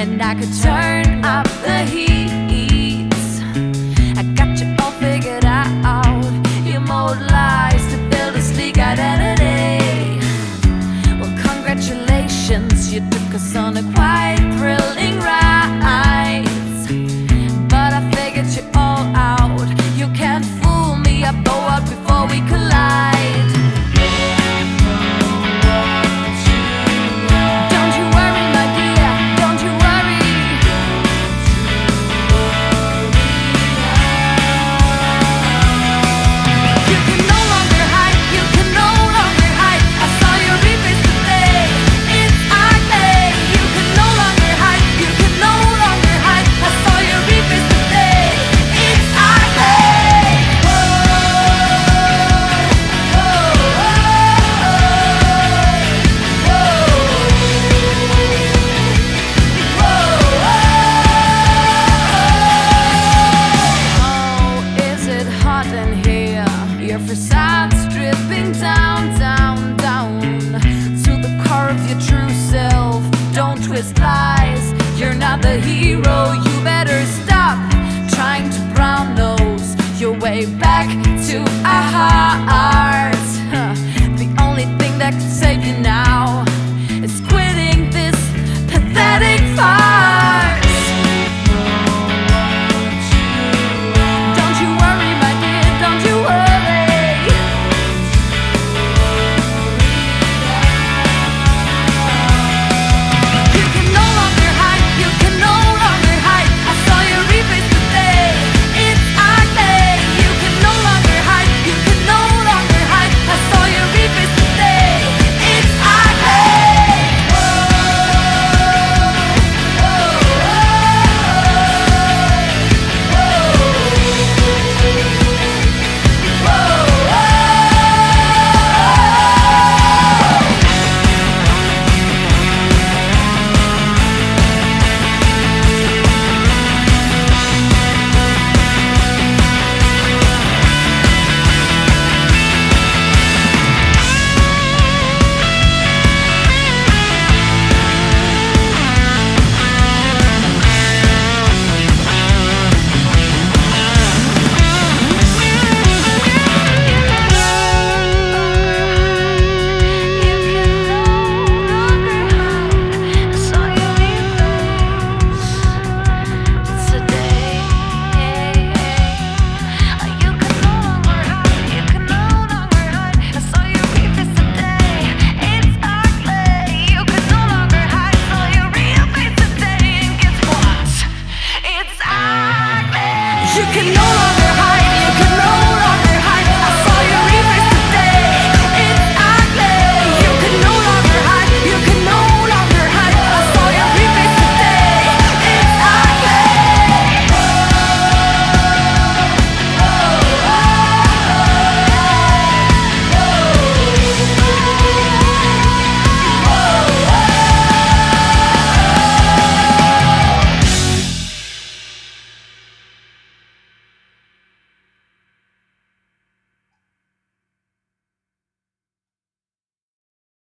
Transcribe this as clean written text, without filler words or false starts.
and I could turn up the heat. I got you all figured out. You mold lies to build a sleek identity. Well, congratulations, you took us on a quite thrilling ride. But I figured you all out. You can't fool me, I blow up before we collide. Your facade's dripping down, down, down to the core of your true self. Don't twist lies, you're not the hero.